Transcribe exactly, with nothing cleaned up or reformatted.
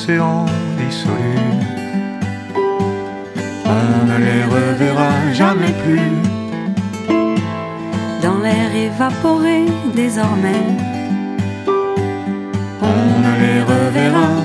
l'océan dissolu. On ne les reverra jamais plus. Dans l'air évaporé désormais, on ne les reverra